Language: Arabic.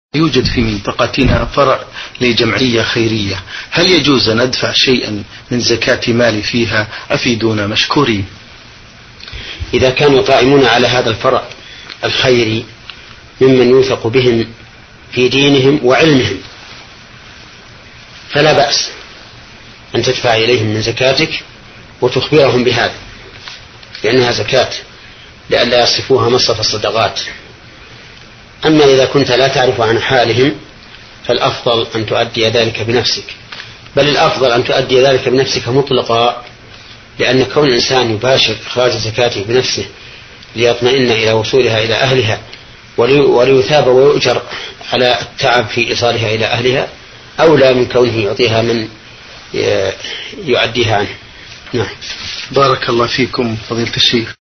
يوجد في منطقتنا فرع لجمعية خيرية، هل يجوز أن أدفع شيئا من زكاة مالي فيها؟ أفيدونا مشكورين. إذا كانوا قائمون على هذا الفرع الخيري ممن يوثق بهم في دينهم وعلمهم فلا بأس أن تدفع إليهم من زكاتك وتخبرهم بهذا، لأنها زكاة لئلا يصفوها مصرف الصدقات. أما إذا كنت لا تعرف عن حالهم فالأفضل أن تؤدي ذلك بنفسك، بل الأفضل أن تؤدي ذلك بنفسك مطلقا، لأن كون الإنسان يباشر إخراج زكاته بنفسه ليطمئن إلى وصولها إلى أهلها وليثاب ويؤجر على التعب في إيصالها إلى أهلها أولى من كونه يعطيها من يؤديها عنه. نعم. بارك الله فيكم فضيلة الشيخ.